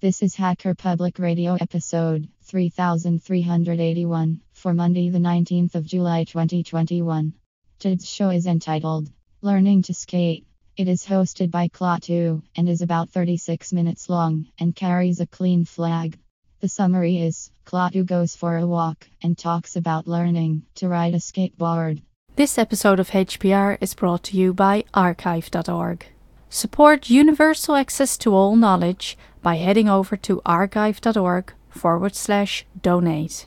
This is Hacker Public Radio episode 3381 for Monday the 19th of July 2021. Today's show is entitled Learning to Skate. It is hosted by Klaatu and is about 36 minutes long and carries a clean flag. The summary is Klaatu goes for a walk and talks about learning to ride a skateboard. This episode of HPR is brought to you by archive.org. Support universal access to all knowledge by heading over to archive.org/donate.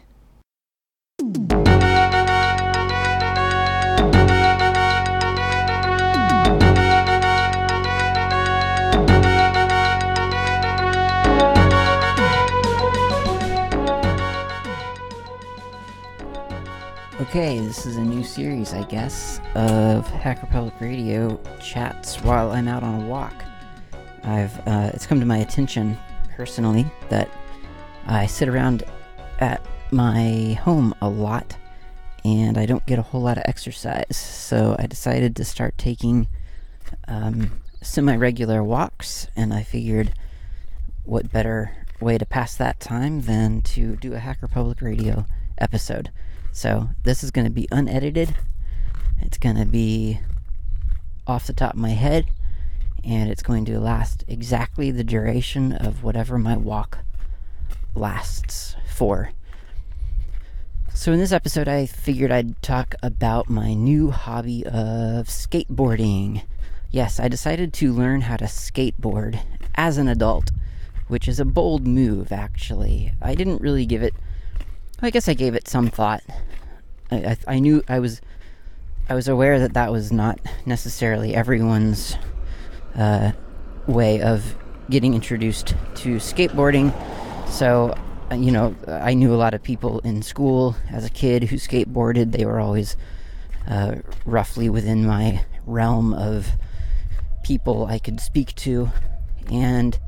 Okay, this is a new series, I guess, of Hacker Public Radio chats while I'm out on a walk. It's come to my attention, personally, that I sit around at my home a lot, and I don't get a whole lot of exercise, so I decided to start taking semi-regular walks, and I figured what better way to pass that time than to do a Hacker Public Radio episode. So this is going to be unedited, it's going to be off the top of my head, and it's going to last exactly the duration of whatever my walk lasts for. So in this episode, I figured I'd talk about my new hobby of skateboarding. Yes, I decided to learn how to skateboard as an adult, which is a bold move, actually. I didn't really give it... I guess I gave it some thought. I knew I was aware that was not necessarily everyone's way of getting introduced to skateboarding. So, I knew a lot of people in school as a kid who skateboarded. They were always roughly within my realm of people I could speak to, and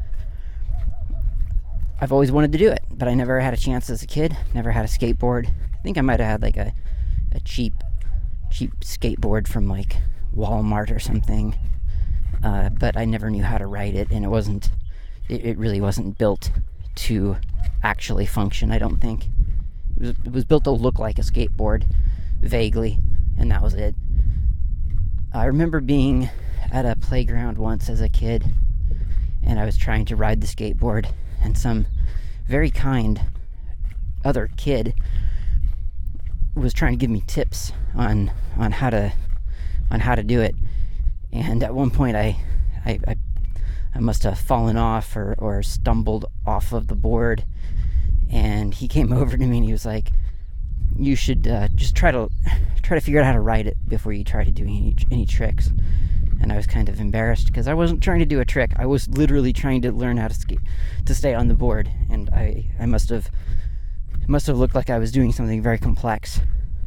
I've always wanted to do it, but I never had a chance as a kid, never had a skateboard. I think I might have had like a cheap skateboard from like Walmart or something, but I never knew how to ride it, and it really wasn't built to actually function, I don't think. It was built to look like a skateboard, vaguely, and that was it. I remember being at a playground once as a kid, and I was trying to ride the skateboard, and some very kind other kid was trying to give me tips on how to do it. And at one point I must have fallen off or stumbled off of the board, and he came over to me and he was like, "You should just try to figure out how to ride it before you try to do any tricks." And I was kind of embarrassed because I wasn't trying to do a trick. I was literally trying to learn how to stay on the board, and I must have looked like I was doing something very complex.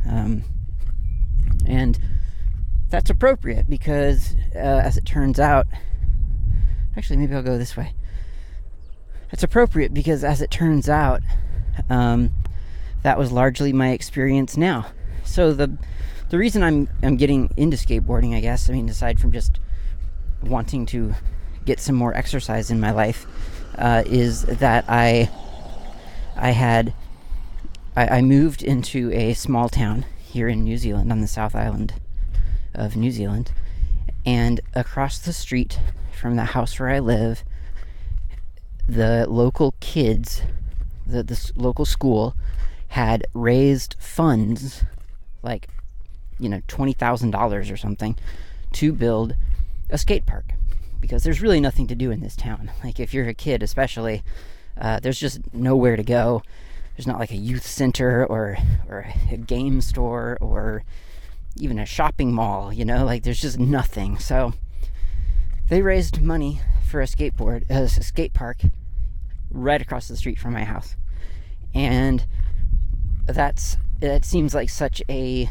And that's appropriate because, as it turns out, actually maybe I'll go this way. It's appropriate because, as it turns out, that was largely my experience now. So the reason I'm getting into skateboarding, I guess, aside from just wanting to get some more exercise in my life, is that I moved into a small town here in New Zealand, on the South Island of New Zealand, and across the street from the house where I live, the local kids, the local school, had raised funds, like, $20,000 or something, to build a skate park, because there's really nothing to do in this town. Like, if you're a kid especially, there's just nowhere to go. There's not like a youth center or a game store or even a shopping mall, like there's just nothing. So they raised money for a skate park right across the street from my house. And that seems like such an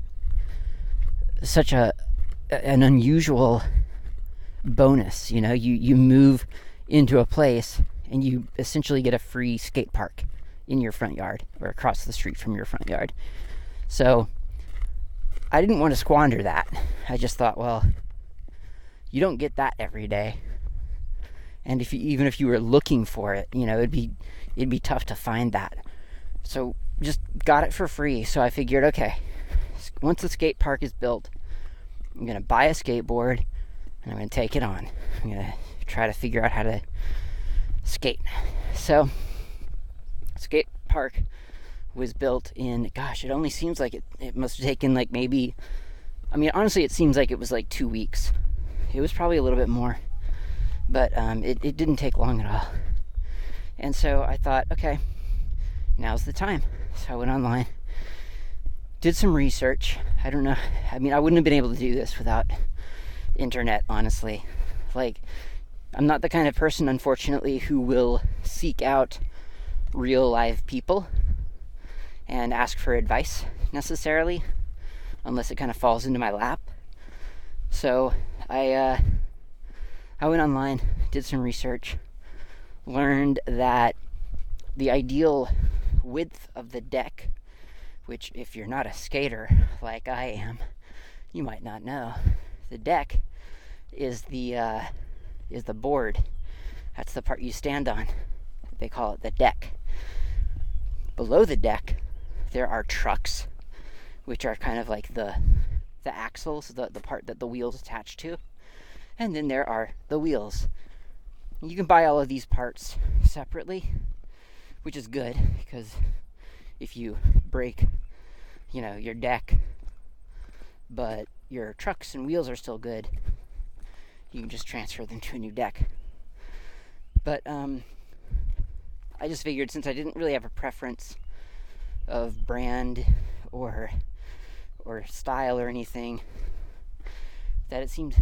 unusual bonus. You move into a place and you essentially get a free skate park in your front yard or across the street from your front yard. So I didn't want to squander that. I just thought, well, you don't get that every day. And even if you were looking for it, it'd be tough to find that. So just got it for free. So I figured, okay, once the skate park is built, I'm going to buy a skateboard and I'm going to take it on. I'm going to try to figure out how to skate. So skate park was built in, gosh, it only seems like it must have taken like maybe, honestly, it seems like it was like 2 weeks. It was probably a little bit more, but it didn't take long at all. And so I thought, okay, now's the time. So I went online, did some research. I don't know, I wouldn't have been able to do this without internet, honestly. Like, I'm not the kind of person, unfortunately, who will seek out real live people and ask for advice necessarily, unless it kind of falls into my lap. So I went online, did some research, learned that the ideal width of the deck, which if you're not a skater like I am, you might not know, the deck is the board. That's the part you stand on. They call it the deck. Below the deck, there are trucks, which are kind of like the axles, the part that the wheels attach to. And then there are the wheels. You can buy all of these parts separately, which is good, because if you break, your deck, but your trucks and wheels are still good, you can just transfer them to a new deck. But I just figured, since I didn't really have a preference of brand or style or anything, that it seemed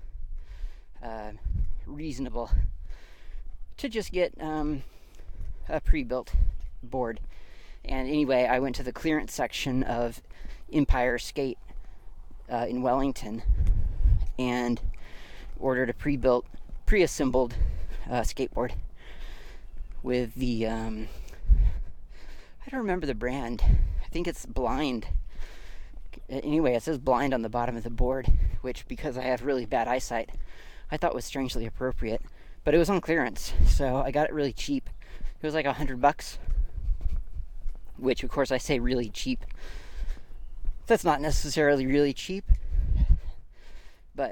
reasonable to just get a pre-built board. And anyway, I went to the clearance section of Empire Skate in Wellington and ordered a pre-assembled skateboard with the I don't remember the brand. I think it's Blind. Anyway, it says Blind on the bottom of the board, which, because I have really bad eyesight, I thought was strangely appropriate. But it was on clearance, so I got it really cheap. It was like $100, which, of course, I say really cheap. That's not necessarily really cheap, but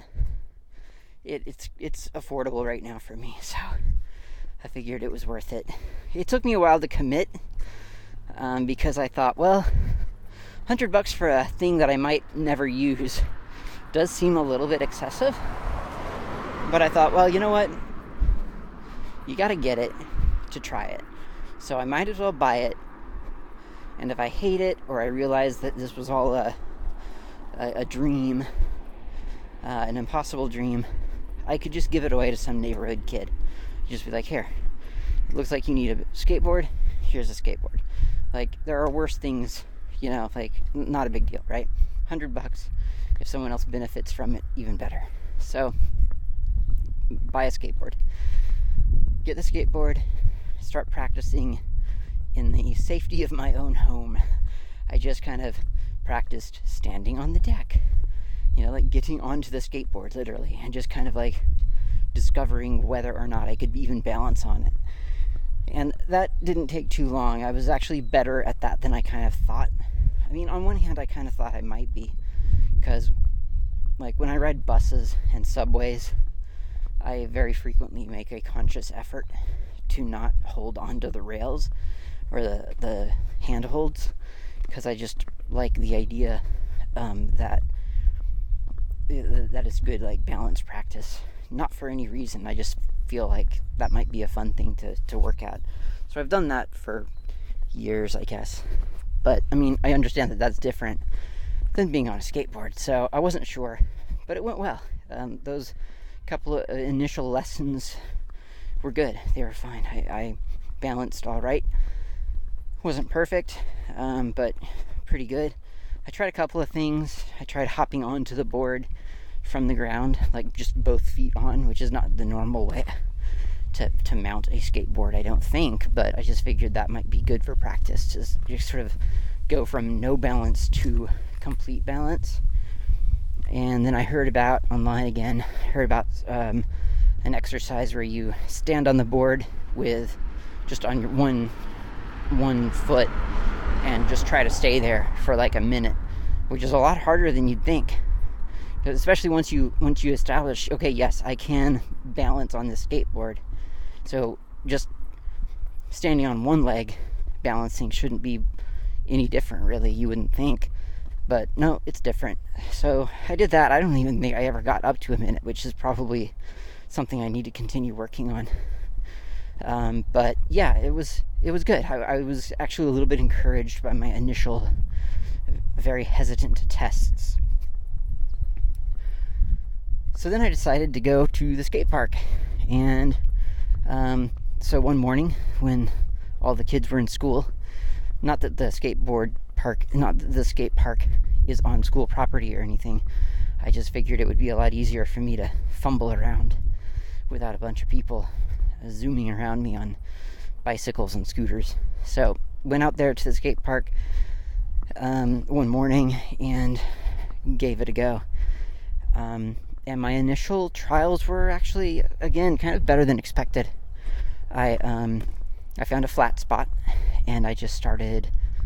it's affordable right now for me, so I figured it was worth it. It took me a while to commit, because I thought, well, $100 for a thing that I might never use does seem a little bit excessive. But I thought, well, you know what? You gotta get it to try it. So I might as well buy it. And if I hate it, or I realize that this was all a dream, an impossible dream, I could just give it away to some neighborhood kid. Just be like, here, it looks like you need a skateboard. Here's a skateboard. Like, there are worse things, like, not a big deal, right? $100. If someone else benefits from it, even better. So, buy a skateboard. Get the skateboard, start practicing in the safety of my own home. I just kind of practiced standing on the deck, like getting onto the skateboard, literally, and just kind of like discovering whether or not I could even balance on it. And that didn't take too long. I was actually better at that than I kind of thought. On one hand, I kind of thought I might be, because like when I ride buses and subways, I very frequently make a conscious effort to not hold onto the rails or the handholds, because I just like the idea that is good, like, balance practice. Not for any reason. I just feel like that might be a fun thing to work at. So I've done that for years, I guess. But I understand that that's different than being on a skateboard. So I wasn't sure, but it went well. Those couple of initial lessons were good. They were fine. I balanced all right. Wasn't perfect, but pretty good. I tried a couple of things. I tried hopping onto the board from the ground, like just both feet on, which is not the normal way to mount a skateboard, I don't think, but I just figured that might be good for practice, to just sort of go from no balance to complete balance. And then I heard about online again, a an exercise where you stand on the board with just on your one foot and just try to stay there for like a minute, which is a lot harder than you'd think. Especially once you establish, okay, yes, I can balance on this skateboard. So just standing on one leg, balancing shouldn't be any different, really. You wouldn't think, but no, it's different. So I did that. I don't even think I ever got up to a minute, which is probably something I need to continue working on. But yeah, it was good. I was actually a little bit encouraged by my initial, very hesitant tests. So then I decided to go to the skate park, and so one morning when all the kids were in school, not that the skate park is on school property or anything, I just figured it would be a lot easier for me to fumble around without a bunch of people zooming around me on bicycles and scooters. So went out there to the skate park one morning and gave it a go. And my initial trials were actually, again, kind of better than expected. I found a flat spot, and I just started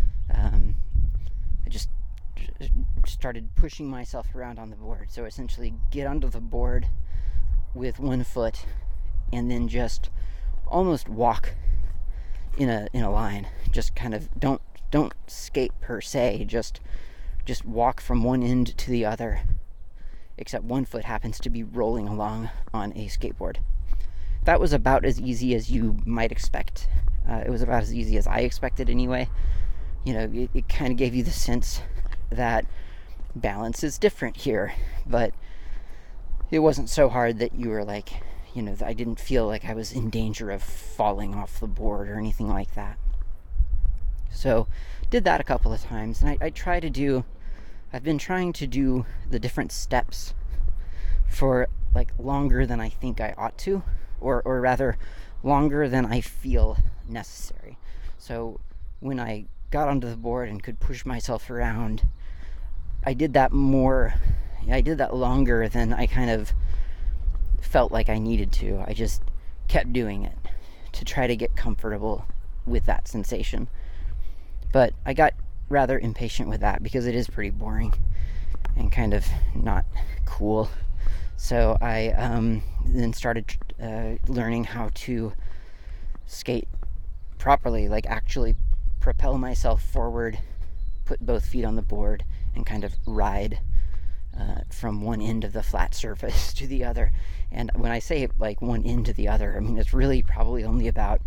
pushing myself around on the board. So essentially, get onto the board with one foot, and then just almost walk in a line. Just kind of don't skate per se. Just walk from one end to the other, except one foot happens to be rolling along on a skateboard. That was about as easy as you might expect. It was about as easy as I expected anyway. You know, it kind of gave you the sense that balance is different here, but it wasn't so hard that you were like, you know, I didn't feel like I was in danger of falling off the board or anything like that. So did that a couple of times, and I've been trying to do the different steps for like longer than I think I ought to, or rather longer than I feel necessary. So when I got onto the board and could push myself around, I did that longer than I kind of felt like I needed to. I just kept doing it to try to get comfortable with that sensation. But I got rather impatient with that because it is pretty boring and kind of not cool. So I then started learning how to skate properly, like actually propel myself forward, put both feet on the board, and kind of ride from one end of the flat surface to the other. And when I say like one end to the other, I mean it's really probably only about,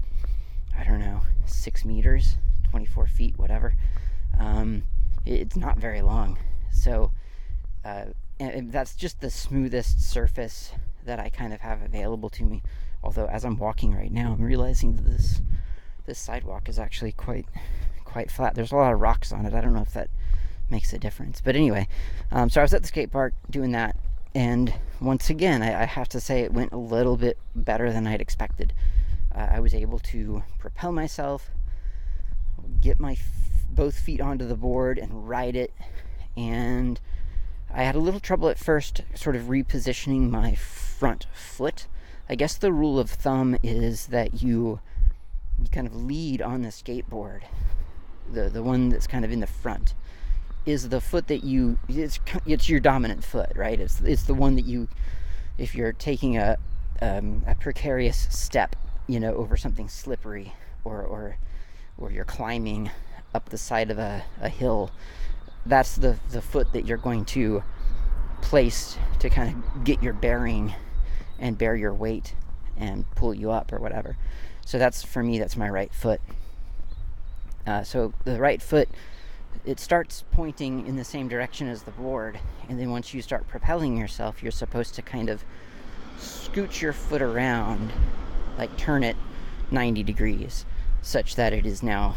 6 meters, 24 feet, whatever. It's not very long. So and that's just the smoothest surface that I kind of have available to me. Although as I'm walking right now, I'm realizing that this sidewalk is actually quite flat. There's a lot of rocks on it. I don't know if that makes a difference. But anyway, so I was at the skate park doing that, and once again, I have to say it went a little bit better than I'd expected. I was able to propel myself, get my both feet onto the board and ride it, and I had a little trouble at first sort of repositioning my front foot. I guess the rule of thumb is that you kind of lead on the skateboard. The one that's kind of in the front is the foot that it's your dominant foot, right? It's the one that you, if you're taking a precarious step, over something slippery, or you're climbing up the side of a hill, that's the foot that you're going to place to kind of get your bearing and bear your weight and pull you up or whatever. So that's my right foot. So the right foot, it starts pointing in the same direction as the board, and then once you start propelling yourself, you're supposed to kind of scoot your foot around, like turn it 90 degrees, such that it is now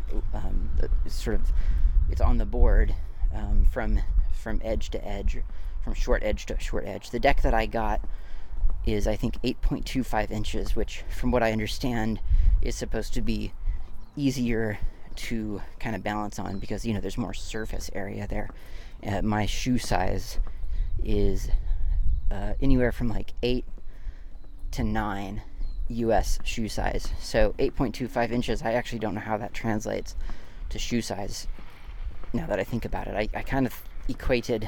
it's on the board from edge to edge, from short edge to short edge. The deck that I got is, I think, 8.25 inches, which, from what I understand, is supposed to be easier to kind of balance on because, there's more surface area there. My shoe size is anywhere from like 8 to 9 US shoe size. So 8.25 inches, I actually don't know how that translates to shoe size now that I think about it. I kind of equated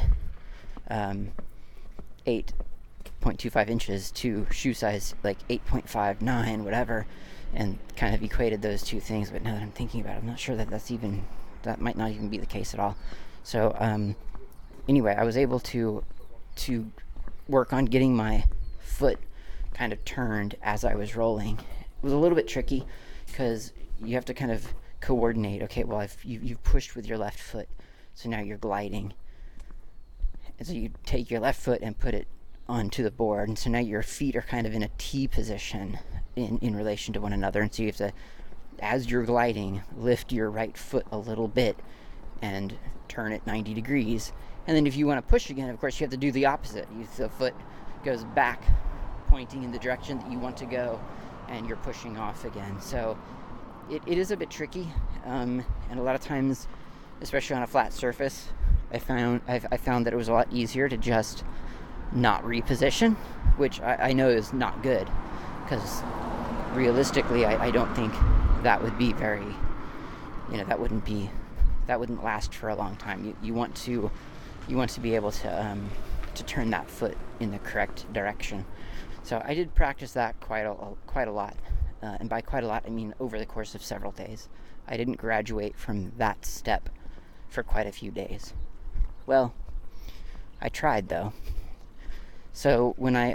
8.25 inches to shoe size, like 8.5, 9, whatever, and kind of equated those two things. But now that I'm thinking about it, I'm not sure that that might not even be the case at all. So anyway, I was able to work on getting my foot kind of turned as I was rolling. It was a little bit tricky because you have to kind of coordinate. Okay, well, if you've pushed with your left foot, so now you're gliding. And so you take your left foot and put it onto the board, and so now your feet are kind of in a T position in relation to one another, and so you have to, as you're gliding, lift your right foot a little bit and turn it 90 degrees. And then if you want to push again, of course, you have to do the opposite. The foot goes back, pointing in the direction that you want to go, and you're pushing off again. So it is a bit tricky, and a lot of times, especially on a flat surface, I found that it was a lot easier to just not reposition, which I know is not good, because realistically, I don't think that would be very, that wouldn't last for a long time. You want to be able to turn that foot in the correct direction. So I did practice that quite a lot, and by quite a lot I mean over the course of several days. I didn't graduate from that step for quite a few days. Well, I tried though. So when I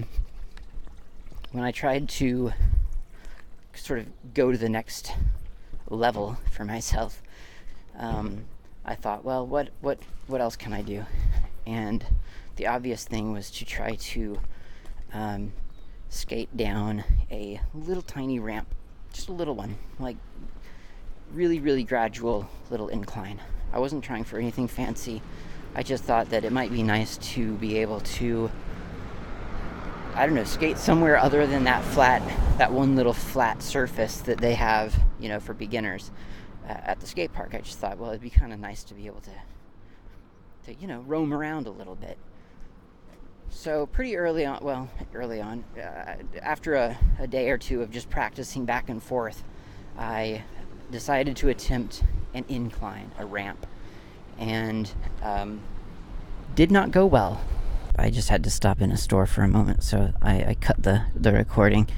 tried to sort of go to the next level for myself, I thought, well, what else can I do? And the obvious thing was to try to skate down a little tiny ramp, just a little one, like really, really gradual little incline. I wasn't trying for anything fancy. I just thought that it might be nice to be able to, skate somewhere other than that one little flat surface that they have, for beginners at the skate park. I just thought, well, it'd be kind of nice to be able to roam around a little bit. So pretty early on, after a day or two of just practicing back and forth, I decided to attempt an incline, a ramp, and did not go well. I just had to stop in a store for a moment, so I cut the recording.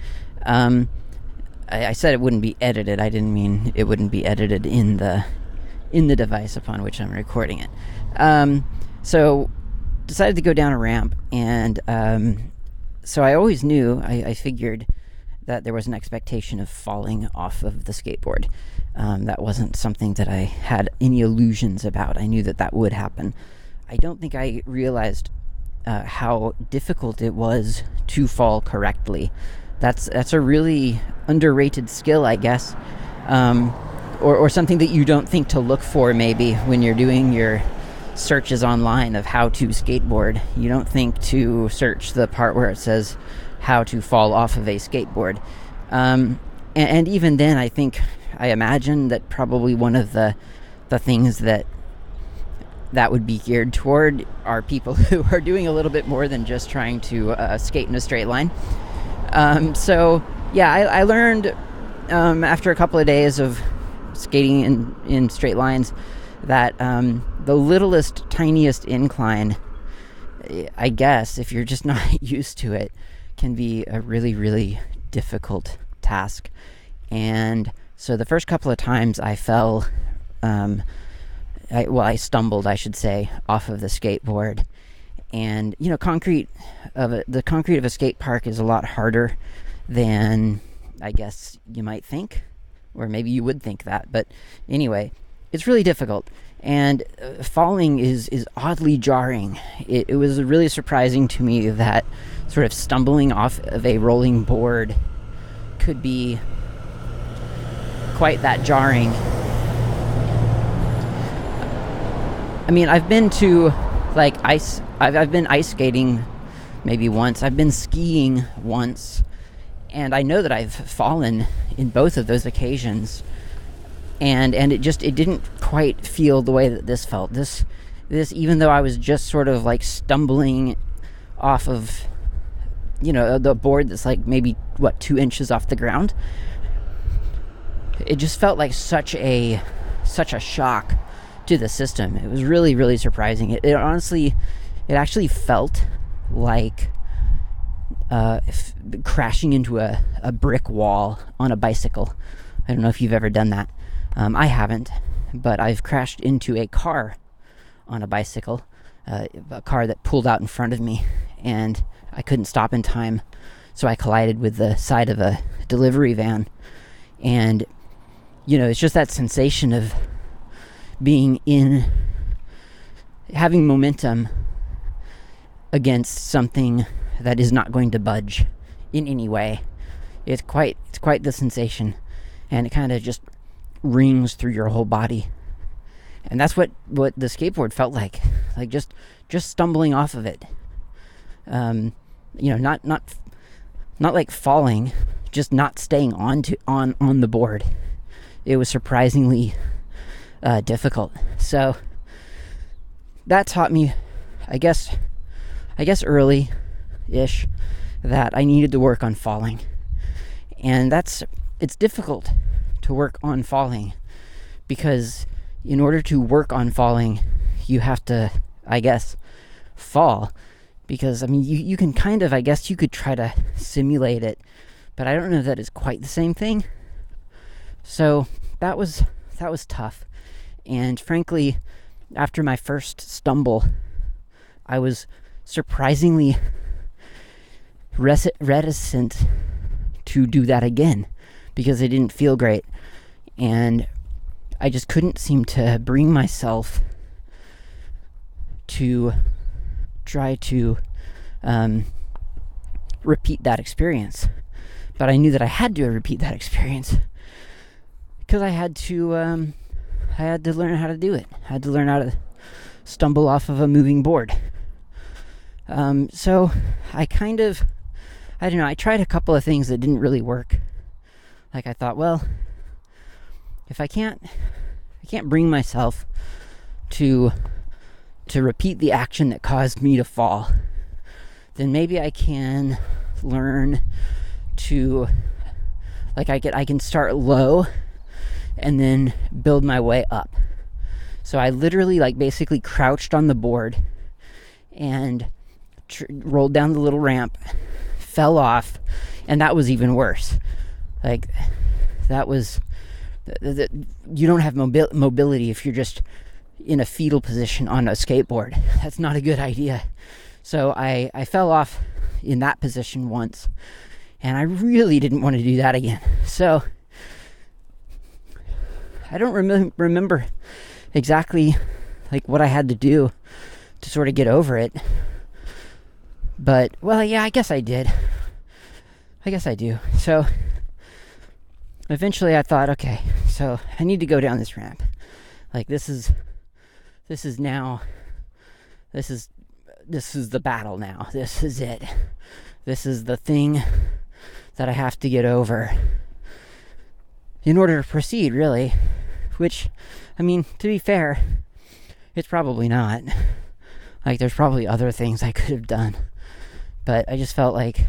I said it wouldn't be edited. I didn't mean it wouldn't be edited in the device upon which I'm recording it. So decided to go down a ramp, and so I always knew, I figured that there was an expectation of falling off of the skateboard. That wasn't something that I had any illusions about. I knew that would happen. I don't think I realized how difficult it was to fall correctly. That's a really underrated skill, I guess, or something that you don't think to look for maybe when you're doing your searches online of how to skateboard. You don't think to search the part where it says how to fall off of a skateboard. And even then, I imagine that probably one of the things that would be geared toward are people who are doing a little bit more than just trying to skate in a straight line. So yeah, I learned after a couple of days of skating in straight lines that the littlest, tiniest incline, I guess, if you're just not used to it, can be a really, really difficult task. And so the first couple of times I fell, I stumbled, I should say, off of the skateboard. And, the concrete of a skate park is a lot harder than I guess you might think, or maybe you would think that. But anyway, it's really difficult. And falling is oddly jarring. It was really surprising to me that sort of stumbling off of a rolling board could be quite that jarring. I mean, I've been to I've been ice skating maybe once. I've been skiing once, and I know that I've fallen in both of those occasions. And it didn't quite feel the way that this felt. This, even though I was just sort of like stumbling off of the board that's like maybe 2 inches off the ground. It just felt like such a shock to the system. It was really, really surprising. It honestly, it actually felt like crashing into a brick wall on a bicycle. I don't know if you've ever done that. I haven't, but I've crashed into a car on a bicycle, a car that pulled out in front of me, and I couldn't stop in time, so I collided with the side of a delivery van. And it's just that sensation of having momentum against something that is not going to budge in any way. It's quite the sensation, and it kind of just rings through your whole body. And that's what the skateboard felt like just stumbling off of it. Not like falling, just not staying on the board. It was surprisingly difficult. So that taught me, I guess early-ish, that I needed to work on falling. And it's difficult to work on falling, because in order to work on falling, you have to, I guess, fall. Because, you can kind of, I guess you could try to simulate it, but I don't know that it's quite the same thing. So that was tough. And frankly, after my first stumble, I was surprisingly reticent to do that again, because it didn't feel great. And I just couldn't seem to bring myself to try to repeat that experience. But I knew that I had to repeat that experience, because I had to learn how to do it. I had to learn how to stumble off of a moving board. So I I tried a couple of things that didn't really work. Like, I thought, well, if I can't bring myself to repeat the action that caused me to fall, then maybe I can learn to, I can start low and then build my way up. So I literally basically crouched on the board and rolled down the little ramp, fell off, and that was even worse. That was, you don't have mobility if you're just in a fetal position on a skateboard. That's not a good idea. So I fell off in that position once, and I really didn't want to do that again. So I don't remember exactly what I had to do to sort of get over it. But, well, yeah, I guess I did. I guess I do. So eventually I thought, okay, so I need to go down this ramp. This is the battle now. This is it. This is the thing that I have to get over in order to proceed, really. Which, to be fair, it's probably not. There's probably other things I could have done. But I just felt like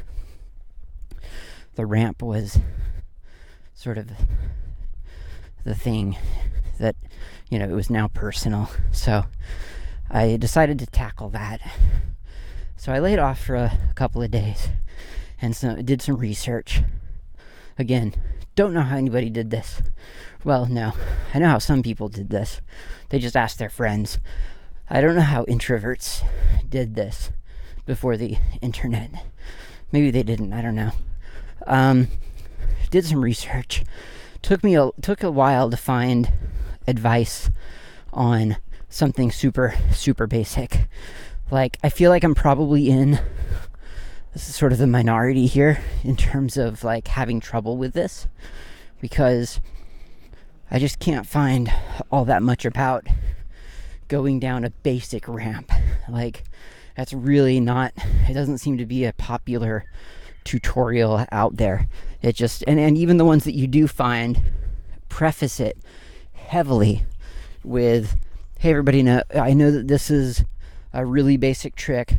the ramp was sort of the thing that, it was now personal. So I decided to tackle that. So I laid off for a couple of days and did some research. Again, don't know how anybody did this. Well, no, I know how some people did this. They just asked their friends. I don't know how introverts did this before the internet. Maybe they didn't, I don't know. Did some research. Took a while to find advice on something super, super basic. I feel like I'm probably in sort of the minority here in terms of having trouble with this, because I just can't find all that much about going down a basic ramp. That's really not, it doesn't seem to be a popular tutorial out there. It just, and even the ones that you do find preface it heavily with, hey everybody, I know that this is a really basic trick,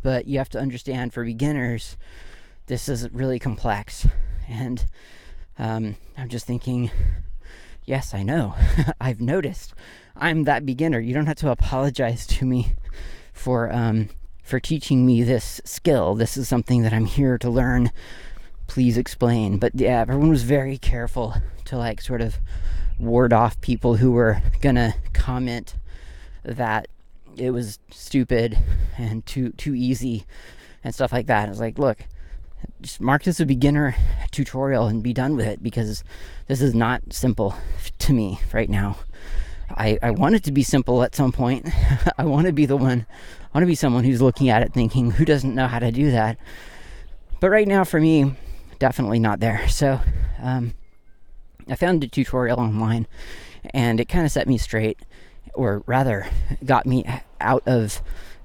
but you have to understand, for beginners, this is really complex. And I'm just thinking, yes, I know. I've noticed. I'm that beginner. You don't have to apologize to me for teaching me this skill. This is something that I'm here to learn. Please explain. But yeah, everyone was very careful to like sort of ward off people who were gonna comment that it was stupid and too easy and stuff like that. It's like, look, just mark this a beginner tutorial and be done with it, because this is not simple to me right now. I want it to be simple at some point. I want to be someone who's looking at it thinking, who doesn't know how to do that? But right now, for me, definitely not there. So I found a tutorial online, and it kind of set me straight, or rather got me out of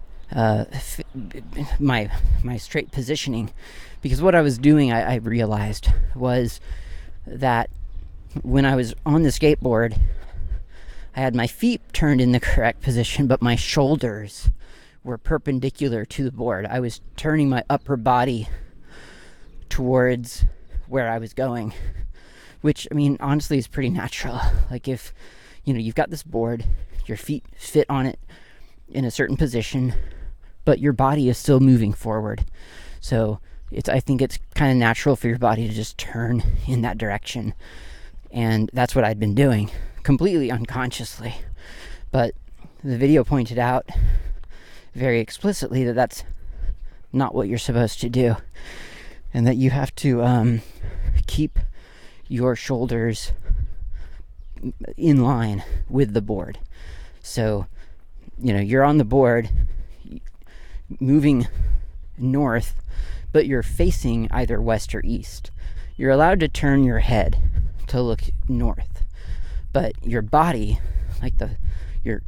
my straight positioning. Because what I was doing, I realized, was that when I was on the skateboard, I had my feet turned in the correct position, but my shoulders were perpendicular to the board. I was turning my upper body towards where I was going, which, I mean, honestly is pretty natural. Like, if, you know, you've got this board, your feet fit on it in a certain position, but your body is still moving forward. So I think it's kind of natural for your body to just turn in that direction. And that's what I'd been doing, completely unconsciously. But the video pointed out very explicitly that that's not what you're supposed to do, and that you have to keep your shoulders in line with the board. So, you know, you're on the board moving north, but you're facing either west or east. You're allowed to turn your head to look north, but your body, like your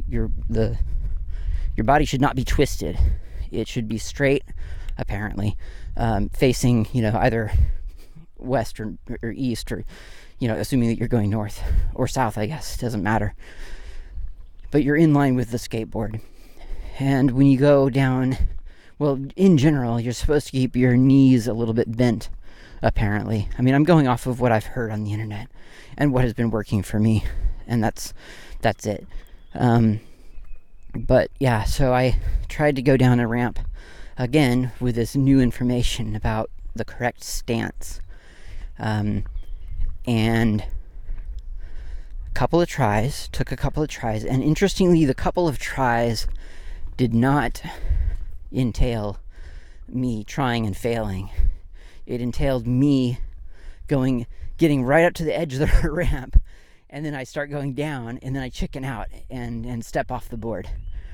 body should not be twisted. It should be straight, apparently, facing, you know, either west or east, or, you know, assuming that you're going north or south, I guess, doesn't matter. But you're in line with the skateboard. And when you go down, well, in general, you're supposed to keep your knees a little bit bent, apparently. I mean, I'm going off of what I've heard on the internet and what has been working for me, and that's it. But yeah, so I tried to go down a ramp again with this new information about the correct stance. And took a couple of tries, and interestingly, the couple of tries did not entail me trying and failing. It entailed me getting right up to the edge of the ramp, and then I start going down, and then I chicken out and step off the board.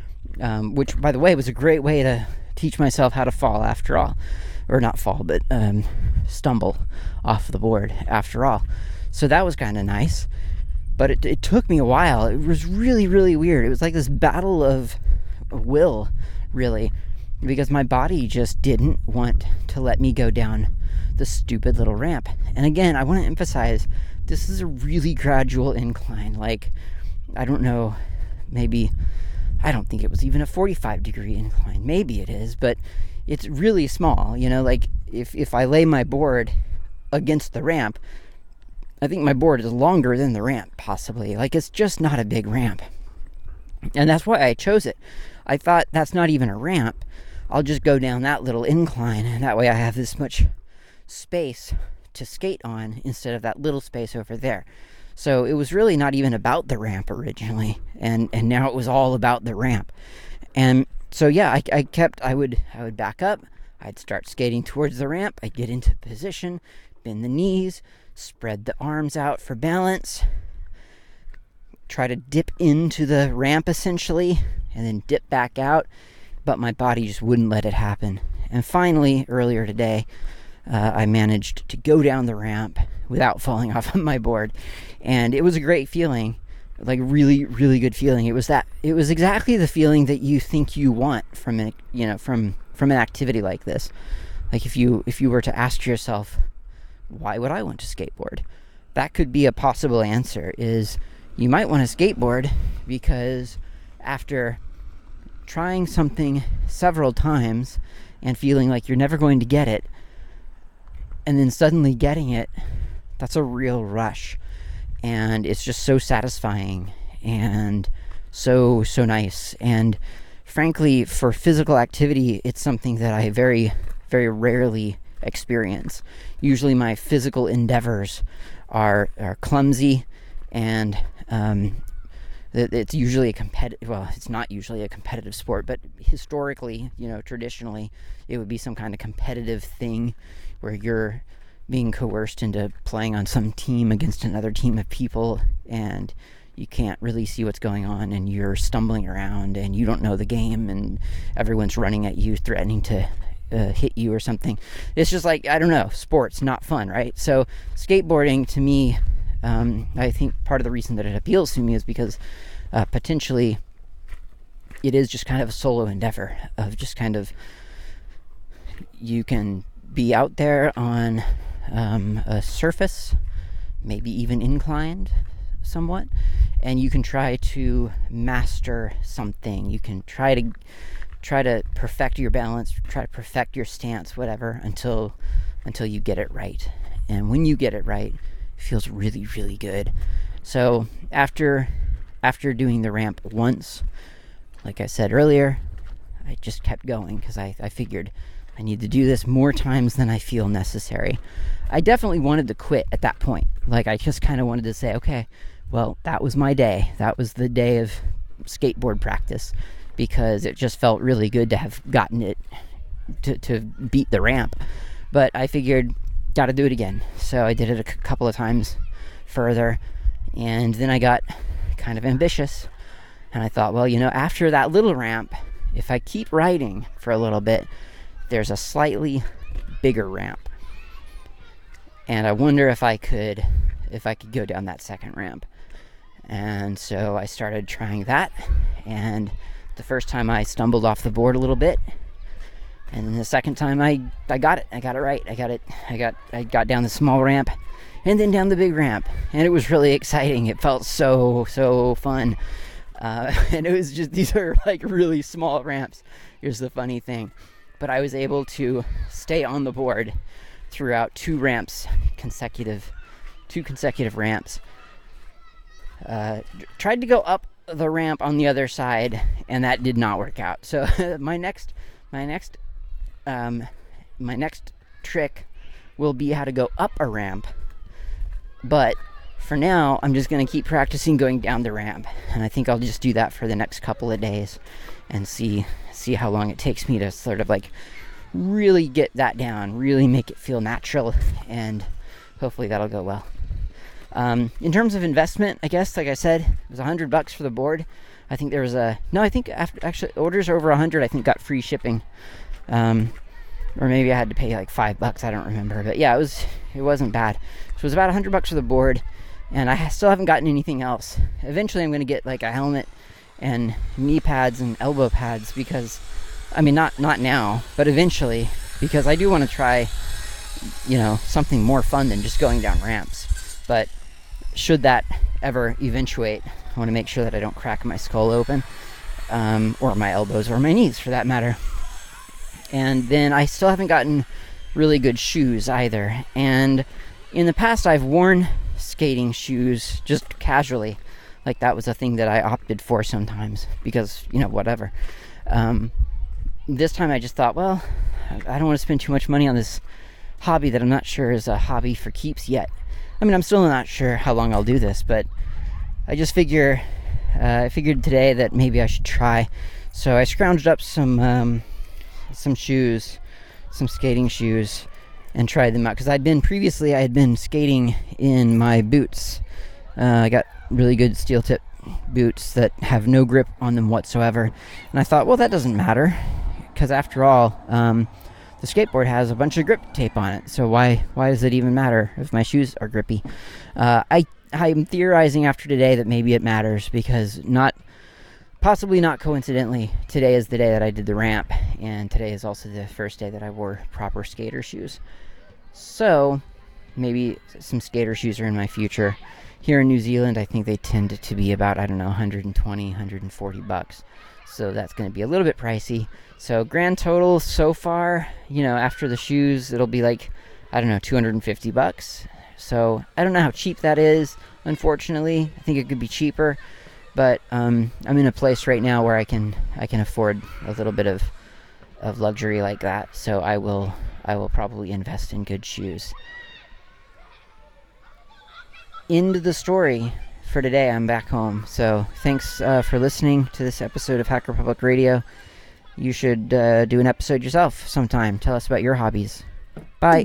Which, by the way, was a great way to teach myself how to fall after all. Or not fall, but stumble off the board after all. So that was kind of nice. But it took me a while. It was really, really weird. It was like this battle of will, really. Because my body just didn't want to let me go down the stupid little ramp. And again, I want to emphasize, this is a really gradual incline. Like, I don't know, maybe, I don't think it was even a 45-degree incline. Maybe it is, but it's really small. You know, like, if I lay my board against the ramp, I think my board is longer than the ramp, possibly. Like, it's just not a big ramp. And that's why I chose it. I thought, that's not even a ramp. I'll just go down that little incline, and that way I have this much space to skate on instead of that little space over there. So it was really not even about the ramp originally, and now it was all about the ramp. And so yeah, I would back up, I'd start skating towards the ramp, I'd get into position, bend the knees, spread the arms out for balance, try to dip into the ramp essentially, and then dip back out, but my body just wouldn't let it happen. And finally, earlier today, I managed to go down the ramp without falling off of my board, and it was a great feeling, like really, really good feeling. It was exactly the feeling that you think you want from an activity like this. Like if you were to ask yourself, why would I want to skateboard? That could be a possible answer, is you might want to skateboard because after trying something several times and feeling like you're never going to get it, and then suddenly getting it, that's a real rush. And it's just so satisfying and so nice. And frankly, for physical activity, it's something that I very, very rarely experience. Usually my physical endeavors are clumsy, and it's usually it's not usually a competitive sport, but historically, traditionally, it would be some kind of competitive thing where you're being coerced into playing on some team against another team of people, and you can't really see what's going on, and you're stumbling around, and you don't know the game, and everyone's running at you, threatening to hit you or something. It's just like, I don't know, sports, not fun, right? So skateboarding, to me, I think part of the reason that it appeals to me is because potentially it is just kind of a solo endeavor of just kind of, you can be out there on a surface, maybe even inclined somewhat, and you can try to master something. You can try to perfect your balance, try to perfect your stance, whatever, until you get it right. And when you get it right, it feels really, really good. So after doing the ramp once, like I said earlier, I just kept going because I figured I need to do this more times than I feel necessary. I definitely wanted to quit at that point. Like, I just kind of wanted to say, okay, well, that was my day. That was the day of skateboard practice, because it just felt really good to have gotten it to beat the ramp. But I figured, gotta do it again. So I did it a couple of times further, and then I got kind of ambitious, and I thought, well, after that little ramp, if I keep riding for a little bit, there's a slightly bigger ramp, and I wonder if I could go down that second ramp. And so I started trying that, and the first time I stumbled off the board a little bit, and then the second time I got it. I got it right. I got down the small ramp and then down the big ramp, and it was really exciting. It felt so fun. And it was just, these are like really small ramps. Here's the funny thing. But I was able to stay on the board throughout two consecutive ramps. Tried to go up the ramp on the other side, and that did not work out. So my next trick will be how to go up a ramp. But for now, I'm just going to keep practicing going down the ramp, and I think I'll just do that for the next couple of days and see how long it takes me to sort of like really get that down, really make it feel natural, and hopefully that'll go well. In terms of investment, I guess, like I said, it was $100 for the board. I think there was after orders over 100, I think got free shipping. Or maybe I had to pay like $5, I don't remember. But yeah, it wasn't bad. So it was about $100 for the board, and I still haven't gotten anything else. Eventually I'm going to get like a helmet and knee pads and elbow pads, because, I mean, not now, but eventually, because I do want to try, something more fun than just going down ramps. But should that ever eventuate, I want to make sure that I don't crack my skull open, or my elbows, or my knees for that matter. And then I still haven't gotten really good shoes either. And in the past, I've worn skating shoes just casually. Like, that was a thing that I opted for sometimes because, whatever. This time I just thought, well, I don't want to spend too much money on this hobby that I'm not sure is a hobby for keeps yet. I mean, I'm still not sure how long I'll do this, but I just figured today that maybe I should try. So I scrounged up some shoes, some skating shoes, and tried them out, because I had been skating in my boots. I got really good steel tip boots that have no grip on them whatsoever, and I thought, well, that doesn't matter, because after all, the skateboard has a bunch of grip tape on it, so why does it even matter if my shoes are grippy? I'm theorizing after today that maybe it matters, because possibly not coincidentally, today is the day that I did the ramp, and today is also the first day that I wore proper skater shoes. So maybe some skater shoes are in my future. Here in New Zealand, I think they tend to be about, $120, $140. so that's going to be a little bit pricey. So grand total so far, after the shoes, it'll be like, I don't know, $250. So I don't know how cheap that is, unfortunately. I think it could be cheaper, but I'm in a place right now where I can afford a little bit of luxury like that. So I will probably invest in good shoes. End of the story for today. I'm back home. So thanks for listening to this episode of Hacker Public Radio. You should do an episode yourself sometime. Tell us about your hobbies. Bye.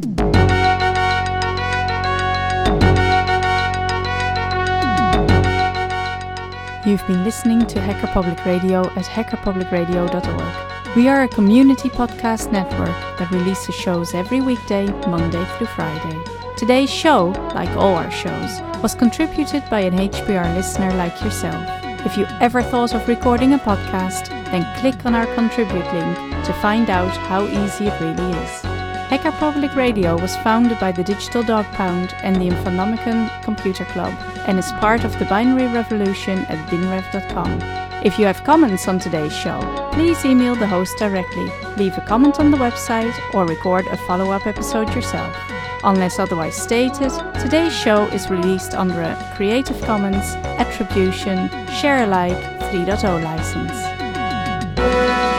You've been listening to Hacker Public Radio at hackerpublicradio.org. We are a community podcast network that releases shows every weekday, Monday through Friday. Today's show, like all our shows, was contributed by an HPR listener like yourself. If you ever thought of recording a podcast, then click on our contribute link to find out how easy it really is. Hacker Public Radio was founded by the Digital Dog Pound and the Infonomicon Computer Club and is part of the binary revolution at binrev.com. If you have comments on today's show, please email the host directly, leave a comment on the website, or record a follow-up episode yourself. Unless otherwise stated, today's show is released under a Creative Commons Attribution Share Alike 3.0 license.